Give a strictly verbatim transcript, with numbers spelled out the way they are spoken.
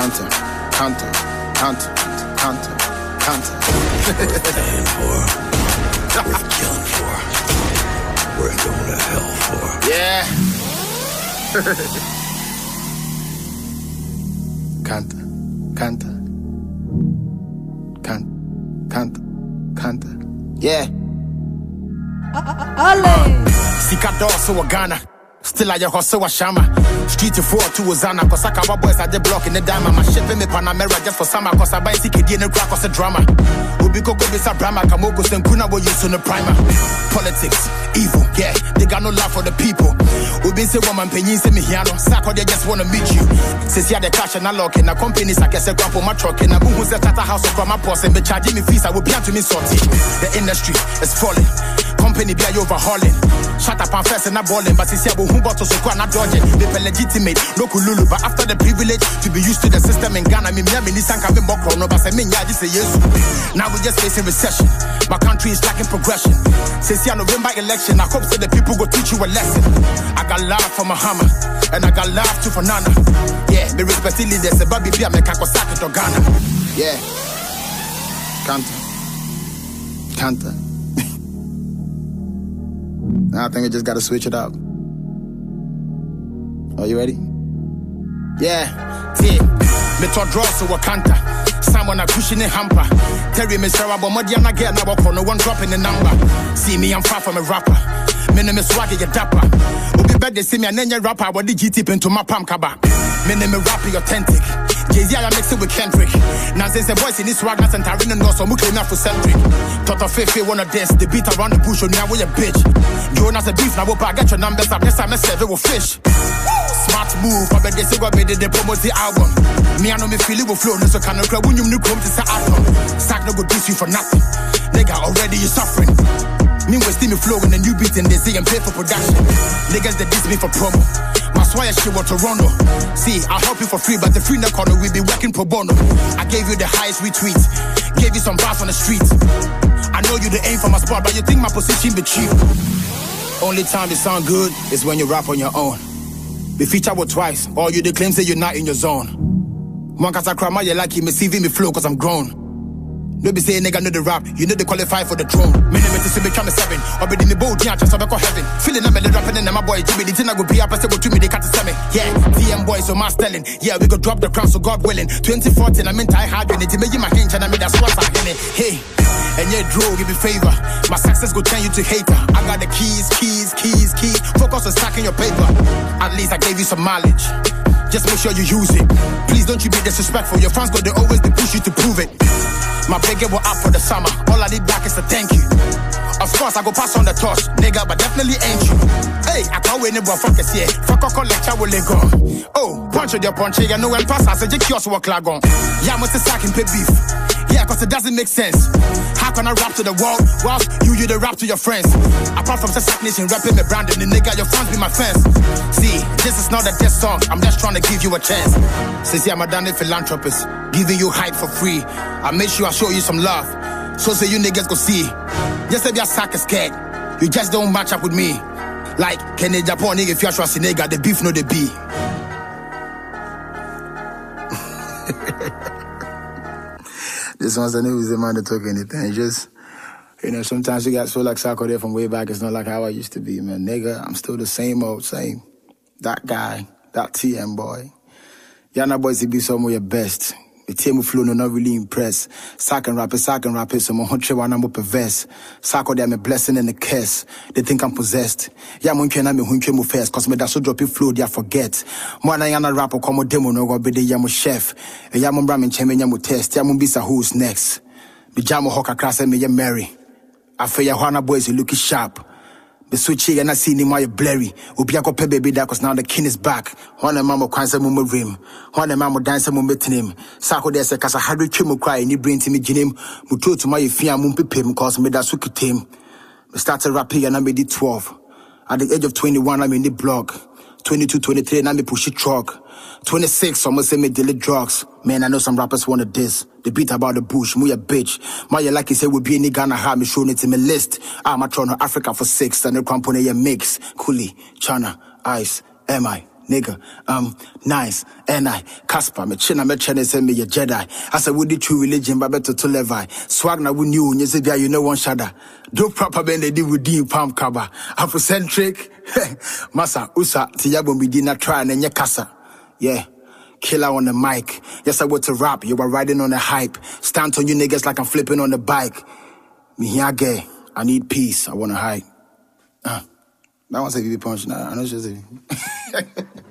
counter, counter, counter, counter, counter. Worth dying for, worth killing for, worth going to hell for. Yeah. Counter, counter, counter, counter, counter. Yeah. Sika doso wa Ghana. Still I hustle wa shama. Street to four to Ozana. Cause I can boys at the block in the diamond. My shipping me Panamera just for summer. Cause I buy ticket in the crack cause a drama. Ubiko go bisa brahma. Kamoko senkuna wo use on the primer. Politics, evil, yeah. They got no love for the people. Ubi say woman penyin say me hiano. Sako they just wanna meet you. Since ya the cash and I lock in a company sa kese grab for my truck. And I boom who's the tata house of my boss and be charging me fees. I will be to me sorty. The industry is falling. Company be overhauling. Shut up and first and not balling. But since you who bought to so not dodging. They feel legitimate, no kululu. But after the privilege to be used to the system in Ghana, me me me nisan can be more chrono. But I mean yeah, this is yes. Now we just facing recession. My country is lacking progression. Since the November election, I hope that the people go teach you a lesson. I got love for Muhammad and I got love too for Nana. Yeah, me respect leaders. The baby be a me kakosaki to Ghana. Yeah, Kanta, Kanta. Now I think we just gotta switch it up. Are you ready? Yeah, yeah. Me to draw so Wakanta. Someone a cushion in hamper. Terry me Sarah, but Modiana get now walk no one dropping the number. See me, I'm far from a rapper. Me name is Swaggy, your dapper. Ubi bed they see me and then your rapper. What did you tip into my palm kaba? Me name is rapping authentic. Jay-Z I mix it with Kendrick. Now since the boys in this swag, not Santarina no so much enough for centric. Toto Fefe wanna dance, the beat around the bush on me, I wear a bitch. Jonas a beef, now I get your numbers up, next time I serve it with fish. Smart move, I bet they say what made it, they promote the album. Me I know me feel it will flow, no so can no crowd when you new come to say album. Stack no go diss you for nothing. Nigga already you suffering. Me was steamy flow in the new beat and they say and pay for production. Niggas that diss me for promo. My swire shit was Toronto. See, I'll help you for free, but the free in the corner we be working pro bono. I gave you the highest retweet, gave you some bars on the street. I know you the aim for my spot, but you think my position be cheap. Only time it sound good is when you rap on your own. Be feature with twice, or you the claim say you're not in your zone. One cause I cry my you like you, me C V me flow cause I'm grown. No be say nigga know the rap, you know they qualify for the throne. Me name is to be trying seven, or be in the boat, yeah, just have a heaven. Feeling I'm the rapping and my boy Jimmy, the thing I go be up, I say go to me, they can't tell me. Yeah, T M boys, so my stelling. Yeah, we go drop the crown, so God willing. twenty fourteen, I'm in tie hard, and it make you my hinge, and I made that swat in it. Hey, and yeah, draw, give me favor. My success go turn you to hater. I got the keys, keys, keys, keys. Focus on stacking your paper. At least I gave you some mileage. Just make sure you use it. Please don't you be disrespectful. Your fans go, they always they push you to prove it. My big will up for the summer. All I need back is a thank you. Of course, I go pass on the toss, nigga, but definitely ain't you. Hey, I can't win it, but fuck this, yeah. Fuck a lecture will they go. Oh, punch with your punch, you know, and pass, I said, you kiosk work lag on. Yeah, I must have sack and pay beef. Yeah, cause it doesn't make sense. How can I rap to the world whilst you, you the rap to your friends? Apart from Sack Nation rapping me branding, the nigga, your fans be my fans. See, this is not a diss song, I'm just trying to give you a chance. Since yeah, I'm a damn philanthropist, giving you hype for free. I make sure I show you some love, so say you niggas go see. Just say your sack is scared, you just don't match up with me. Like, Kenny Japan nigga, if you're trusting nigga, the beef no the be. This one's the news, the man that took anything. Just, you know, sometimes you got so like Sako there from way back. It's not like how I used to be, man. Nigga, I'm still the same old, same. That guy, that T M boy. Yana boys, it be some of your best. The team flow no not really impressed. Sack and rap it, sack and rap it, so my huntre one I'm perverse. Sako them a blessing and a curse. They think I'm possessed. Yeah, mon can me huntre mo first, cause me that so drop it flow, they forget. Mwana yana rapper come demo no go be the yamo chef. E yamo bramin cheme yamo test, yamo bisa who's next. Be jamo hoka class and me ya Mary. I feel ya Hana boys you looking sharp. The switch and I see him while you're blurry. Ubiako pe baby that cause now the king is back. One mama kwanza mumu rim. One mama dance mumu him. Sako there se kasa hadu chimu cry and he bring to me jinim. Muto to my fia mumpi pim cause me that suki team. We started rapping and I made it twelve. At the age of twenty-one I'm in the blog. twenty-two, twenty-three and I me push it truck. twenty-six almost say me daily drugs. Man, I know some rappers wanted this. The beat about the bush, me a bitch. My like he said would be in Ghana, how me showing it in my list. I'm a Toronto Africa for six, and the company a mix. Kuli, China, Ice, M I, nigga, um, nice, and I, Casper, me china me chene send me a Jedi. I said, would the true religion, but better to Levi. Swag na win you, Nyezebia, you know one shada. Do proper bend they did with Dean Palm Kaba. Afrocentric, Massa, Usa, Tiyabon, we did not try and then casa. Yeah. Killer on the mic. Yes, I want to rap. You were riding on the hype. Stand on you niggas like I'm flipping on the bike. Me here gay. I need peace. I want to hide. Uh, that one's a V V punch. Nah, I know she's a